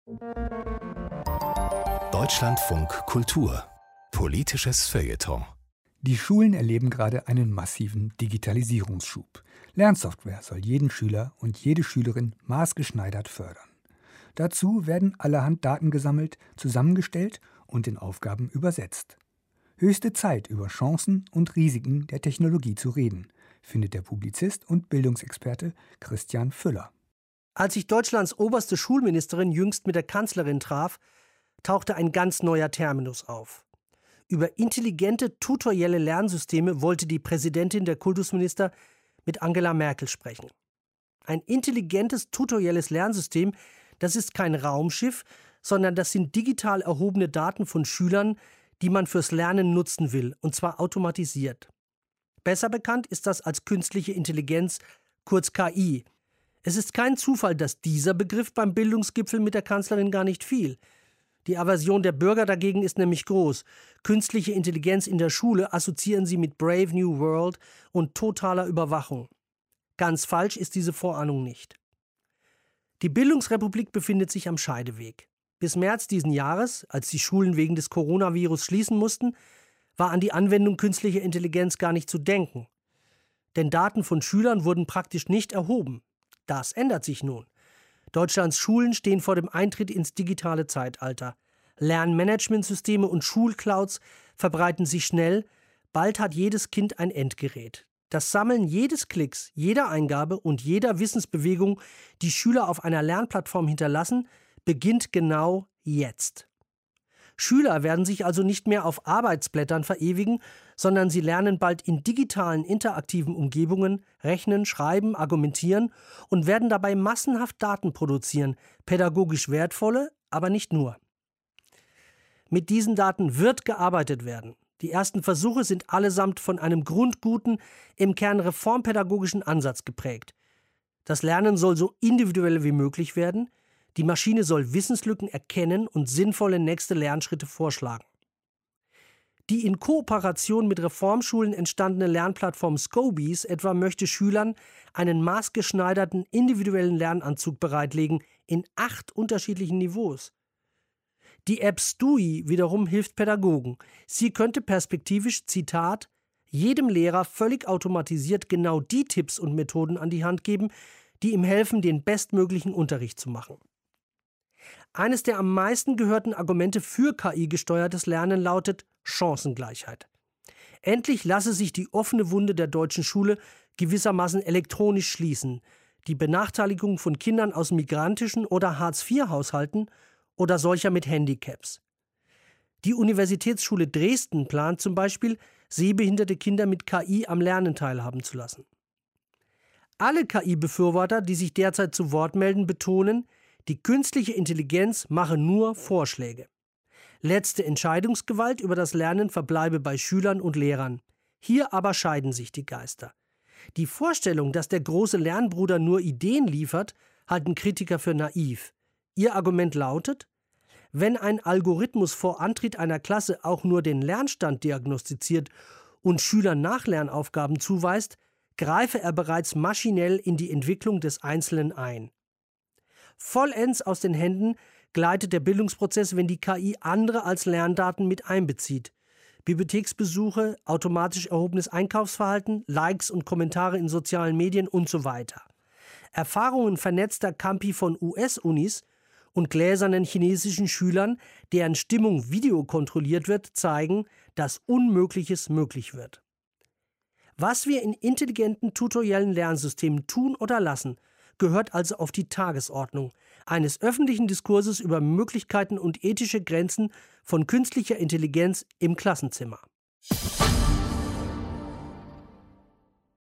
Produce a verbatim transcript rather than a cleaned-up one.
Deutschlandfunk Kultur. Politisches Feuilleton. Die Schulen erleben gerade einen massiven Digitalisierungsschub. Lernsoftware soll jeden Schüler und jede Schülerin maßgeschneidert fördern. Dazu werden allerhand Daten gesammelt, zusammengestellt und in Aufgaben übersetzt. Höchste Zeit, über Chancen und Risiken der Technologie zu reden, findet der Publizist und Bildungsexperte Christian Füller. Als sich Deutschlands oberste Schulministerin jüngst mit der Kanzlerin traf, tauchte ein ganz neuer Terminus auf. Über intelligente tutorielle Lernsysteme wollte die Präsidentin der Kultusminister mit Angela Merkel sprechen. Ein intelligentes tutorielles Lernsystem, das ist kein Raumschiff, sondern das sind digital erhobene Daten von Schülern, die man fürs Lernen nutzen will, und zwar automatisiert. Besser bekannt ist das als künstliche Intelligenz, kurz K I. Es ist kein Zufall, dass dieser Begriff beim Bildungsgipfel mit der Kanzlerin gar nicht fiel. Die Aversion der Bürger dagegen ist nämlich groß. Künstliche Intelligenz in der Schule assoziieren sie mit Brave New World und totaler Überwachung. Ganz falsch ist diese Vorahnung nicht. Die Bildungsrepublik befindet sich am Scheideweg. Bis März diesen Jahres, als die Schulen wegen des Coronavirus schließen mussten, war an die Anwendung künstlicher Intelligenz gar nicht zu denken. Denn Daten von Schülern wurden praktisch nicht erhoben. Das ändert sich nun. Deutschlands Schulen stehen vor dem Eintritt ins digitale Zeitalter. Lernmanagementsysteme und Schulclouds verbreiten sich schnell. Bald hat jedes Kind ein Endgerät. Das Sammeln jedes Klicks, jeder Eingabe und jeder Wissensbewegung, die Schüler auf einer Lernplattform hinterlassen, beginnt genau jetzt. Schüler werden sich also nicht mehr auf Arbeitsblättern verewigen, sondern sie lernen bald in digitalen, interaktiven Umgebungen rechnen, schreiben, argumentieren und werden dabei massenhaft Daten produzieren, pädagogisch wertvolle, aber nicht nur. Mit diesen Daten wird gearbeitet werden. Die ersten Versuche sind allesamt von einem grundguten, im Kern reformpädagogischen Ansatz geprägt. Das Lernen soll so individuell wie möglich werden. Die Maschine soll Wissenslücken erkennen und sinnvolle nächste Lernschritte vorschlagen. Die in Kooperation mit Reformschulen entstandene Lernplattform Scobies etwa möchte Schülern einen maßgeschneiderten individuellen Lernanzug bereitlegen in acht unterschiedlichen Niveaus. Die App Stui wiederum hilft Pädagogen. Sie könnte perspektivisch, Zitat, jedem Lehrer völlig automatisiert genau die Tipps und Methoden an die Hand geben, die ihm helfen, den bestmöglichen Unterricht zu machen. Eines der am meisten gehörten Argumente für K I-gesteuertes Lernen lautet Chancengleichheit. Endlich lasse sich die offene Wunde der deutschen Schule gewissermaßen elektronisch schließen. Die Benachteiligung von Kindern aus migrantischen oder Hartz vier Haushalten oder solcher mit Handicaps. Die Universitätsschule Dresden plant zum Beispiel, sehbehinderte Kinder mit K I am Lernen teilhaben zu lassen. Alle K I-Befürworter, die sich derzeit zu Wort melden, betonen, die künstliche Intelligenz mache nur Vorschläge. Letzte Entscheidungsgewalt über das Lernen verbleibe bei Schülern und Lehrern. Hier aber scheiden sich die Geister. Die Vorstellung, dass der große Lernbruder nur Ideen liefert, halten Kritiker für naiv. Ihr Argument lautet, wenn ein Algorithmus vor Antritt einer Klasse auch nur den Lernstand diagnostiziert und Schülern Nachlernaufgaben zuweist, greife er bereits maschinell in die Entwicklung des Einzelnen ein. Vollends aus den Händen gleitet der Bildungsprozess, wenn die K I andere als Lerndaten mit einbezieht. Bibliotheksbesuche, automatisch erhobenes Einkaufsverhalten, Likes und Kommentare in sozialen Medien und so weiter. Erfahrungen vernetzter Campi von U S-Unis und gläsernen chinesischen Schülern, deren Stimmung videokontrolliert wird, zeigen, dass Unmögliches möglich wird. Was wir in intelligenten tutoriellen Lernsystemen tun oder lassen, gehört also auf die Tagesordnung eines öffentlichen Diskurses über Möglichkeiten und ethische Grenzen von künstlicher Intelligenz im Klassenzimmer.